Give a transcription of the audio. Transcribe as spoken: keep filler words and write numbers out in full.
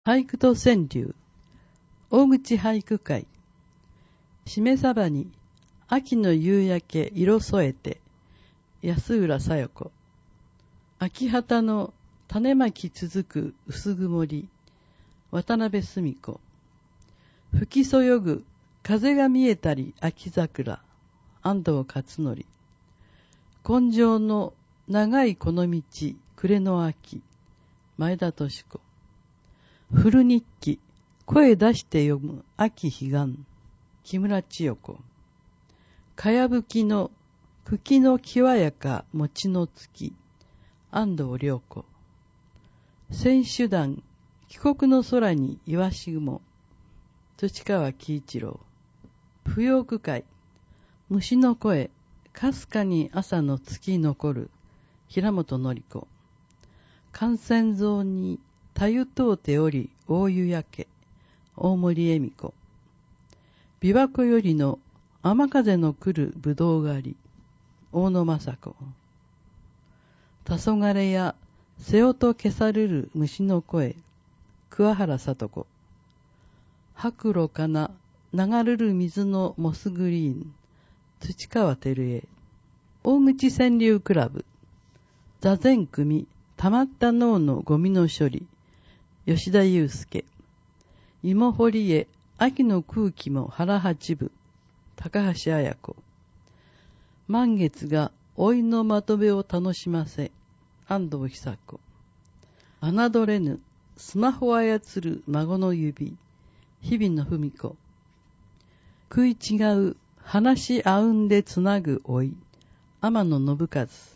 俳句と川柳、大口俳句会。しめさばに、秋の夕焼け色添えて、安浦さよ子。秋旗の種まき続く薄曇り、渡辺澄子。吹きそよぐ風が見えたり秋桜、安藤勝則。根性の長いこの道、暮れの秋、前田敏子。古日記、声出して読む秋彼岸、木村千代子。かやぶきの茎のきわやか餅の月、安藤涼子。選手団、帰国の空にイワシ雲、土川喜一郎。不要区会、虫の声、かすかに朝の月残る、平本典子。感染像にたゆとうており大湯焼け、大森恵美子。琵琶湖よりの雨風の来るぶどう狩り、大野雅子。黄昏や瀬尾と消さるる虫の声、桑原聡子。白露かな流るる水のモスグリーン、土川照江。大口川柳クラブ、座禅組、たまった脳のゴミの処理、吉田祐介。芋掘りへ秋の空気も腹八分、高橋彩子。満月が老いのまとめを楽しませ、安藤久子。侮れぬスマホを操る孫の指、日比野文子。食い違う話し合うんでつなぐ老い、天野信和。